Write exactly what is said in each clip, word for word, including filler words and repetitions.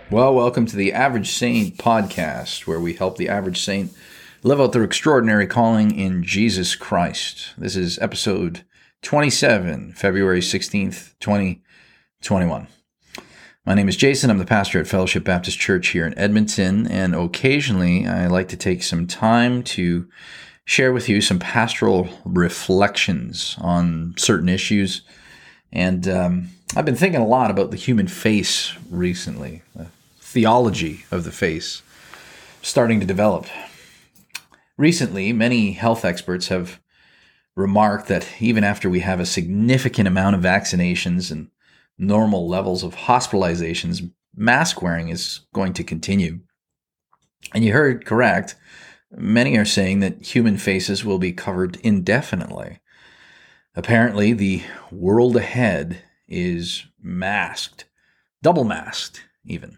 Well, welcome to the Average Saint podcast, where we help the average saint live out their extraordinary calling in Jesus Christ. This is episode twenty-seven, February sixteenth, twenty twenty-one. My name is Jason. I'm the pastor at Fellowship Baptist Church here in Edmonton, and occasionally I like to take some time to share with you some pastoral reflections on certain issues. And um, I've been thinking a lot about the human face recently, the theology of the face starting to develop. Recently, many health experts have remarked that even after we have a significant amount of vaccinations and normal levels of hospitalizations, mask wearing is going to continue. And you heard correct. Many are saying that human faces will be covered indefinitely. Apparently, the world ahead is masked, double masked even.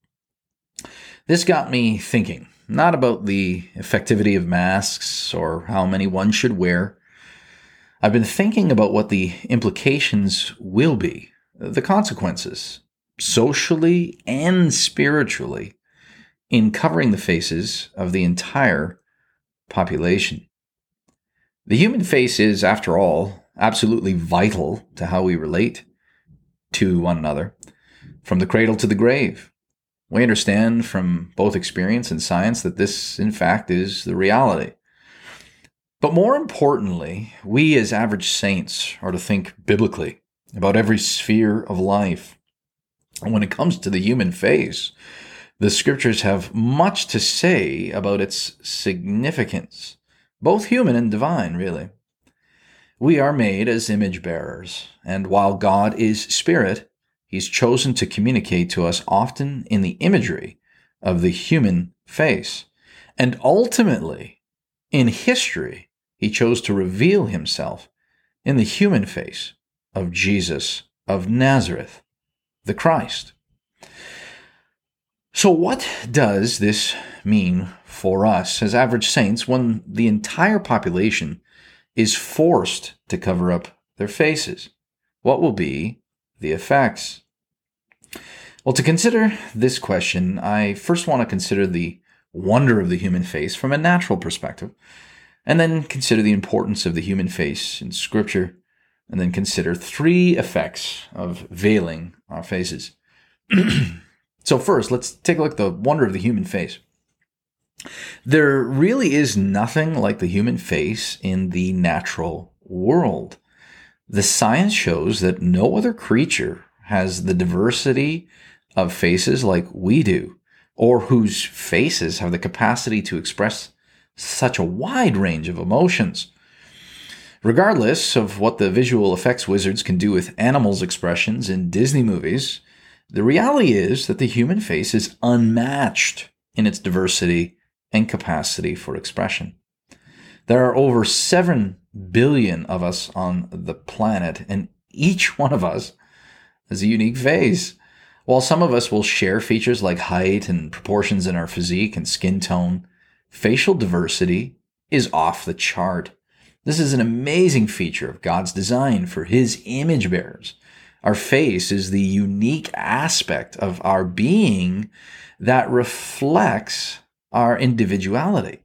This got me thinking, not about the effectivity of masks or how many one should wear. I've been thinking about what the implications will be, the consequences, socially and spiritually, in covering the faces of the entire population. The human face is, after all, absolutely vital to how we relate to one another, from the cradle to the grave. We understand from both experience and science that this, in fact, is the reality. But more importantly, we as average saints are to think biblically about every sphere of life. And when it comes to the human face, the scriptures have much to say about its significance, both human and divine, really. We are made as image bearers, and while God is spirit, He's chosen to communicate to us often in the imagery of the human face. And ultimately, in history, He chose to reveal Himself in the human face of Jesus of Nazareth, the Christ. So what does this mean for us as average saints when the entire population is forced to cover up their faces? What will be the effects? Well, to consider this question, I first want to consider the wonder of the human face from a natural perspective, and then consider the importance of the human face in Scripture, and then consider three effects of veiling our faces. So first, let's take a look at the wonder of the human face. There really is nothing like the human face in the natural world. The science shows that no other creature has the diversity of faces like we do, or whose faces have the capacity to express such a wide range of emotions. Regardless of what the visual effects wizards can do with animals' expressions in Disney movies, the reality is that the human face is unmatched in its diversity and capacity for expression. There are over seven billion of us on the planet, and each one of us has a unique face. While some of us will share features like height and proportions in our physique and skin tone, facial diversity is off the chart. This is an amazing feature of God's design for His image bearers. Our face is the unique aspect of our being that reflects our individuality.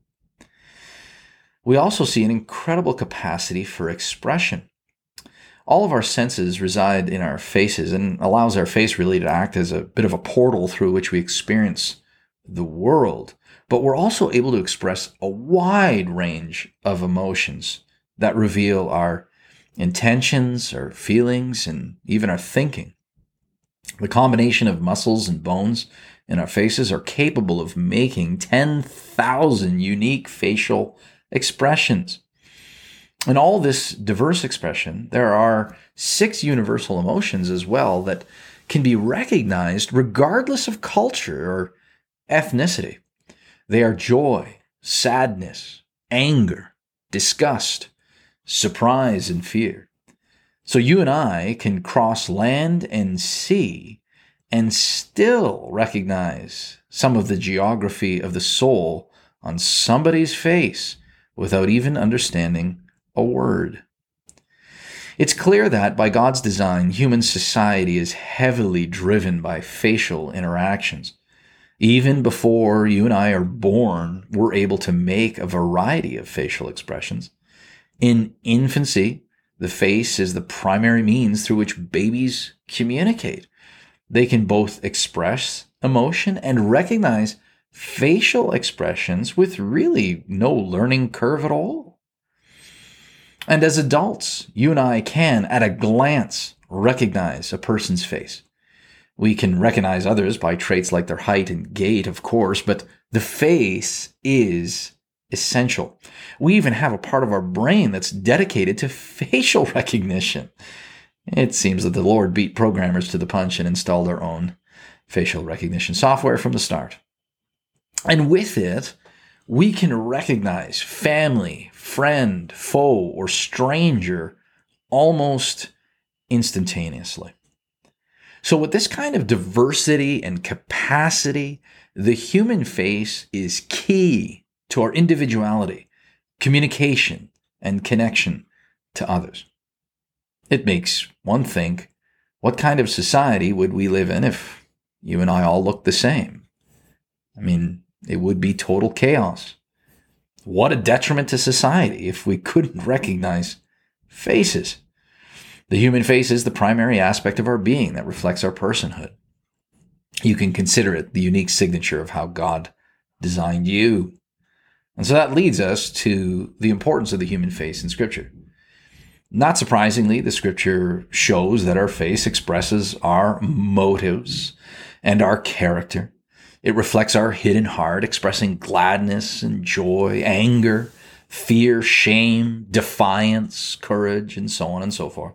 We also see an incredible capacity for expression. All of our senses reside in our faces and allows our face really to act as a bit of a portal through which we experience the world. But we're also able to express a wide range of emotions that reveal our intentions, our feelings, and even our thinking. The combination of muscles and bones in our faces are capable of making ten thousand unique facial expressions. In all this diverse expression, there are six universal emotions as well that can be recognized regardless of culture or ethnicity. They are joy, sadness, anger, disgust, surprise, and fear. So you and I can cross land and sea and still recognize some of the geography of the soul on somebody's face without even understanding a word. It's clear that, by God's design, human society is heavily driven by facial interactions. Even before you and I are born, we're able to make a variety of facial expressions. In infancy, the face is the primary means through which babies communicate. They can both express emotion and recognize facial expressions with really no learning curve at all. And as adults, you and I can, at a glance, recognize a person's face. We can recognize others by traits like their height and gait, of course, but the face is essential. We even have a part of our brain that's dedicated to facial recognition. It seems that the Lord beat programmers to the punch and installed our own facial recognition software from the start. And with it, we can recognize family, friend, foe, or stranger almost instantaneously. So with this kind of diversity and capacity, the human face is key to our individuality, communication, and connection to others. It makes one think, what kind of society would we live in if you and I all looked the same? I mean, it would be total chaos. What a detriment to society if we couldn't recognize faces. The human face is the primary aspect of our being that reflects our personhood. You can consider it the unique signature of how God designed you. And so that leads us to the importance of the human face in Scripture. Not surprisingly, the Scripture shows that our face expresses our motives and our character. It reflects our hidden heart, expressing gladness and joy, anger, fear, shame, defiance, courage, and so on and so forth.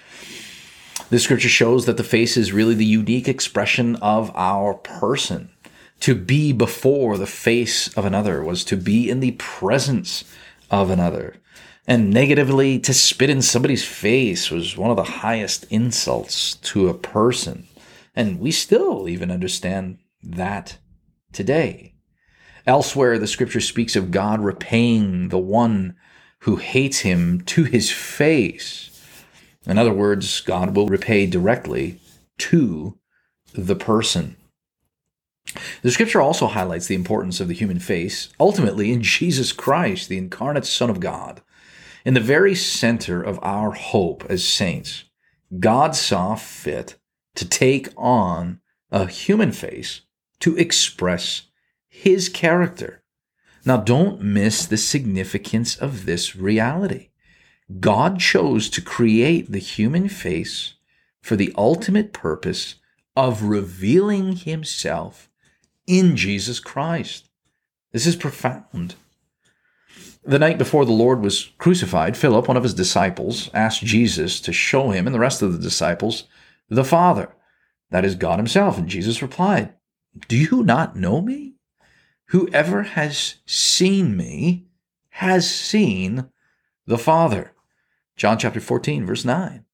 The Scripture shows that the face is really the unique expression of our person. To be before the face of another was to be in the presence of another. And negatively, to spit in somebody's face was one of the highest insults to a person. And we still even understand that today. Elsewhere, the Scripture speaks of God repaying the one who hates him to his face. In other words, God will repay directly to the person. The Scripture also highlights the importance of the human face, ultimately in Jesus Christ, the incarnate Son of God. In the very center of our hope as saints, God saw fit to take on a human face to express his character. Now, don't miss the significance of this reality. God chose to create the human face for the ultimate purpose of revealing himself in Jesus Christ. This is profound. The night before the Lord was crucified, Philip, one of his disciples, asked Jesus to show him and the rest of the disciples the Father, that is God himself. And Jesus replied, "Do you not know me? Whoever has seen me has seen the Father." John chapter fourteen, verse nine.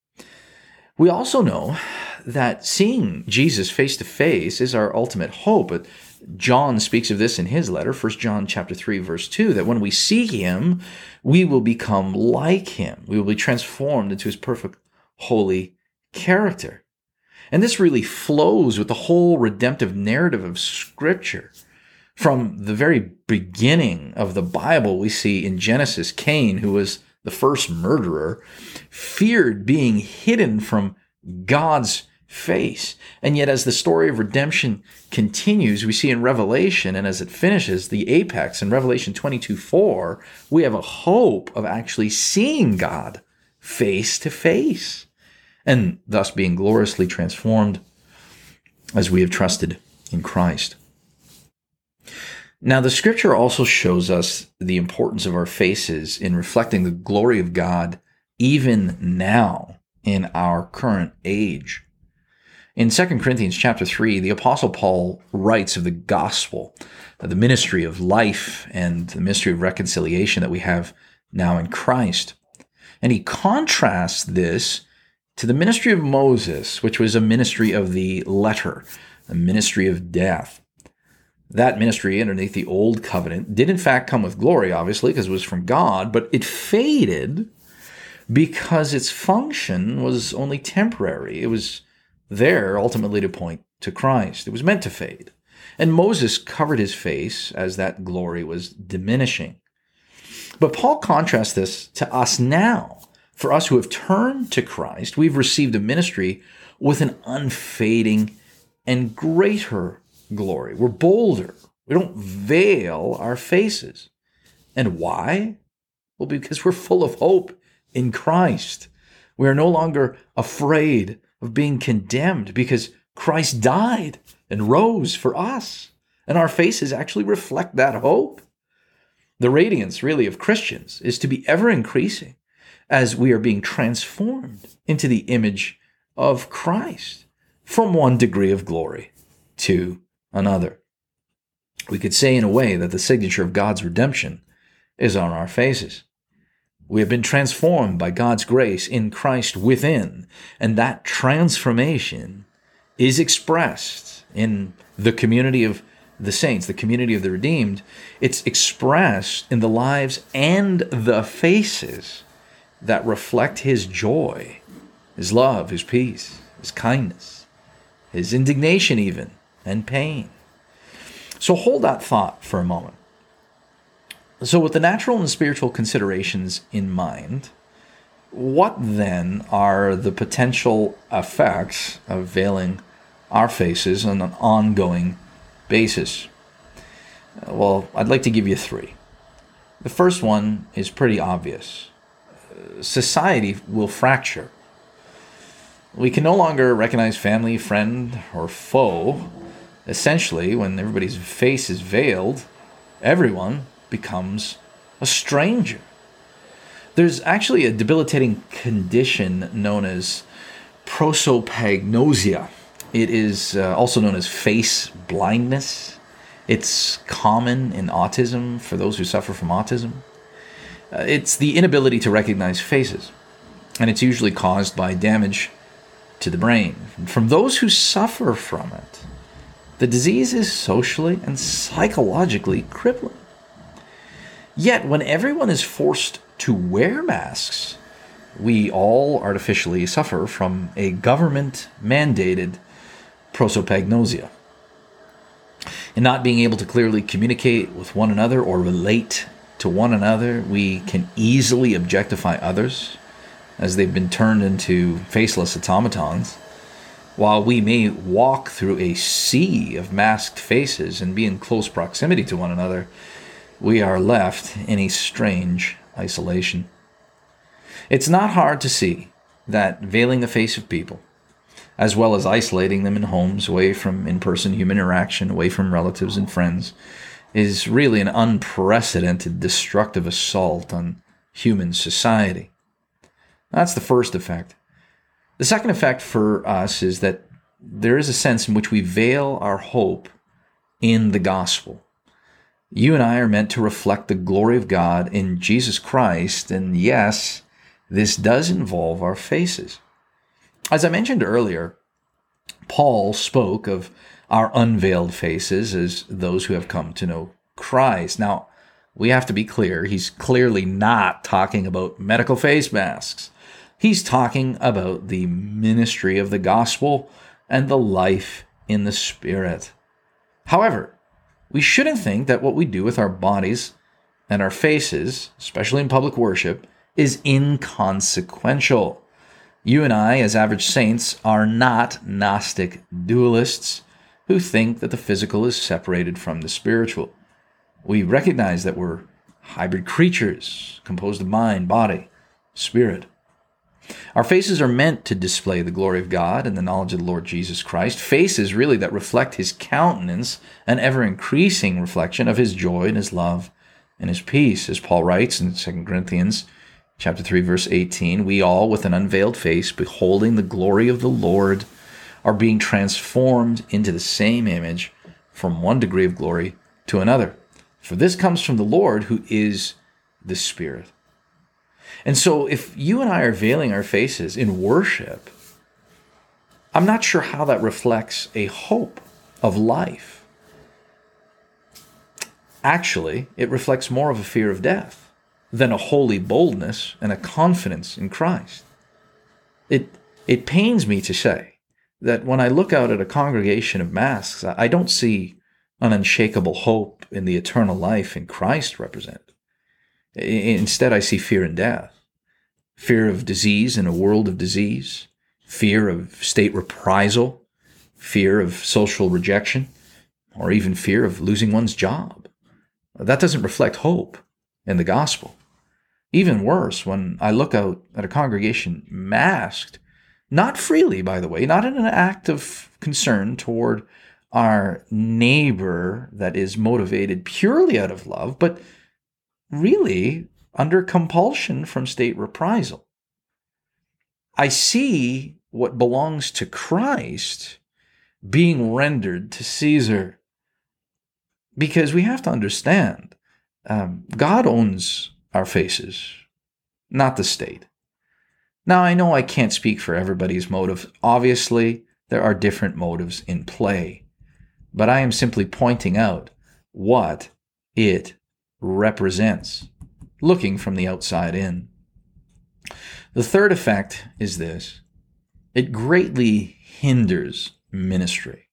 We also know that seeing Jesus face to face is our ultimate hope. But John speaks of this in his letter, First John chapter three, verse two, that when we see him, we will become like him. We will be transformed into his perfect, holy character. And this really flows with the whole redemptive narrative of Scripture. From the very beginning of the Bible, we see in Genesis, Cain, who was the first murderer, feared being hidden from God's face. And yet as the story of redemption continues, we see in Revelation, and as it finishes, the apex in Revelation twenty-two four, we have a hope of actually seeing God face to face, and thus being gloriously transformed as we have trusted in Christ. Now, the Scripture also shows us the importance of our faces in reflecting the glory of God even now in our current age. In Second Corinthians chapter three, the Apostle Paul writes of the gospel, the ministry of life and the ministry of reconciliation that we have now in Christ. And he contrasts this to the ministry of Moses, which was a ministry of the letter, a ministry of death. That ministry underneath the old covenant did in fact come with glory, obviously, because it was from God, but it faded because its function was only temporary. It was there ultimately to point to Christ. It was meant to fade. And Moses covered his face as that glory was diminishing. But Paul contrasts this to us now. For us who have turned to Christ, we've received a ministry with an unfading and greater glory. We're bolder. We don't veil our faces. And why? Well, because we're full of hope in Christ. We are no longer afraid of being condemned because Christ died and rose for us. And our faces actually reflect that hope. The radiance, really, of Christians is to be ever increasing as we are being transformed into the image of Christ from one degree of glory to another. We could say in a way that the signature of God's redemption is on our faces. We have been transformed by God's grace in Christ within, and that transformation is expressed in the community of the saints, the community of the redeemed. It's expressed in the lives and the faces that reflect his joy, his love, his peace, his kindness, his indignation even, and pain. So hold that thought for a moment. So with the natural and spiritual considerations in mind, what then are the potential effects of veiling our faces on an ongoing basis? Well, I'd like to give you three. The first one is pretty obvious. Society will fracture. We can no longer recognize family, friend, or foe. Essentially, when everybody's face is veiled, everyone becomes a stranger. There's actually a debilitating condition known as prosopagnosia. It is uh, also known as face blindness. It's common in autism for those who suffer from autism. Uh, it's the inability to recognize faces, and it's usually caused by damage to the brain. From those who suffer from it, the disease is socially and psychologically crippling. Yet, when everyone is forced to wear masks, we all artificially suffer from a government-mandated prosopagnosia. In not being able to clearly communicate with one another or relate to one another, we can easily objectify others as they've been turned into faceless automatons. While we may walk through a sea of masked faces and be in close proximity to one another, we are left in a strange isolation. It's not hard to see that veiling the face of people, as well as isolating them in homes, away from in-person human interaction, away from relatives and friends, is really an unprecedented destructive assault on human society. That's the first effect. The second effect for us is that there is a sense in which we veil our hope in the gospel. You and I are meant to reflect the glory of God in Jesus Christ, and yes, this does involve our faces. As I mentioned earlier, Paul spoke of our unveiled faces as those who have come to know Christ. Now, we have to be clear, he's clearly not talking about medical face masks. He's talking about the ministry of the gospel and the life in the Spirit. However, we shouldn't think that what we do with our bodies and our faces, especially in public worship, is inconsequential. You and I, as average saints, are not Gnostic dualists who think that the physical is separated from the spiritual. We recognize that we're hybrid creatures composed of mind, body, spirit. Our faces are meant to display the glory of God and the knowledge of the Lord Jesus Christ. Faces really that reflect his countenance, an ever-increasing reflection of his joy and his love and his peace. As Paul writes in Second Corinthians chapter three, verse eighteen, we all, with an unveiled face, beholding the glory of the Lord, are being transformed into the same image from one degree of glory to another. For this comes from the Lord, who is the Spirit. And so if you and I are veiling our faces in worship, I'm not sure how that reflects a hope of life. Actually, it reflects more of a fear of death than a holy boldness and a confidence in Christ. It, it pains me to say that when I look out at a congregation of masks, I don't see an unshakable hope in the eternal life in Christ represented. Instead, I see fear and death. Fear of disease in a world of disease, fear of state reprisal, fear of social rejection, or even fear of losing one's job. That doesn't reflect hope in the gospel. Even worse, when I look out at a congregation masked, not freely, by the way, not in an act of concern toward our neighbor that is motivated purely out of love, but really under compulsion from state reprisal. I see what belongs to Christ being rendered to Caesar. Because we have to understand, um, God owns our faces, not the state. Now, I know I can't speak for everybody's motives. Obviously, there are different motives in play. But I am simply pointing out what it represents, looking from the outside in. The third effect is this: it greatly hinders ministry.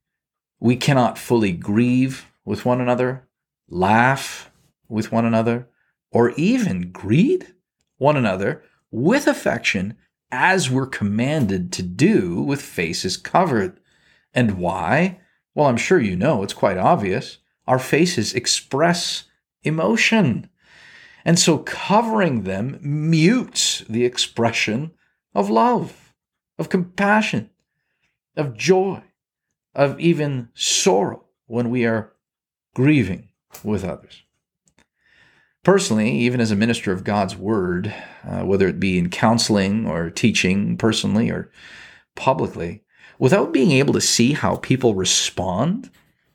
We cannot fully grieve with one another, laugh with one another, or even greet one another with affection as we're commanded to do with faces covered. And why? Well, I'm sure you know, it's quite obvious. Our faces express emotion. And so covering them mutes the expression of love, of compassion, of joy, of even sorrow when we are grieving with others. Personally, even as a minister of God's word, uh, whether it be in counseling or teaching personally or publicly, without being able to see how people respond,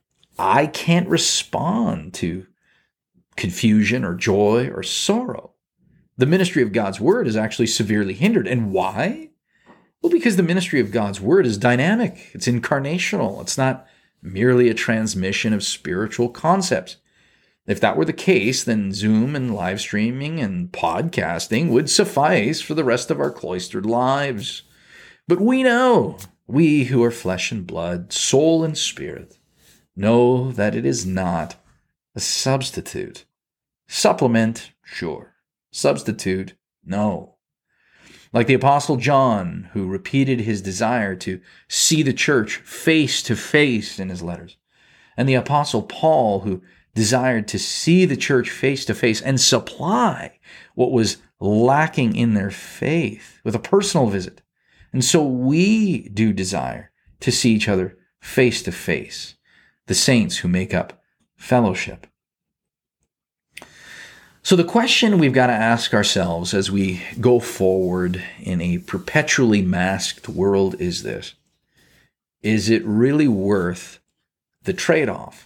I can't respond to confusion or joy or sorrow. The ministry of God's word is actually severely hindered. And why? Well, because the ministry of God's word is dynamic. It's incarnational. It's not merely a transmission of spiritual concepts. If that were the case, then Zoom and live streaming and podcasting would suffice for the rest of our cloistered lives. But we know, we who are flesh and blood, soul and spirit, know that it is not a substitute. Supplement, sure. Substitute, no. Like the Apostle John, who repeated his desire to see the church face to face in his letters, and the Apostle Paul, who desired to see the church face to face and supply what was lacking in their faith with a personal visit. And so we do desire to see each other face to face, the saints who make up fellowship. So the question we've got to ask ourselves as we go forward in a perpetually masked world is this: is it really worth the trade-off?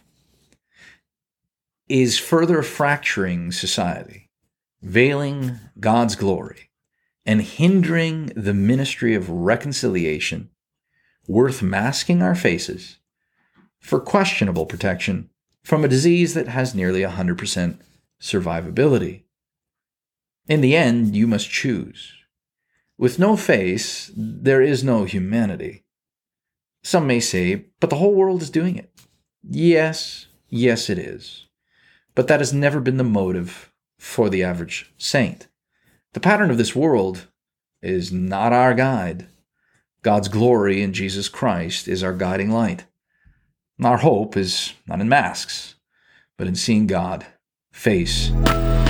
Is further fracturing society, veiling God's glory, and hindering the ministry of reconciliation worth masking our faces for questionable protection from a disease that has nearly one hundred percent survivability? In the end, you must choose. With no face, there is no humanity. Some may say, but the whole world is doing it. Yes, yes it is. But that has never been the motive for the average saint. The pattern of this world is not our guide. God's glory in Jesus Christ is our guiding light. Our hope is not in masks, but in seeing God face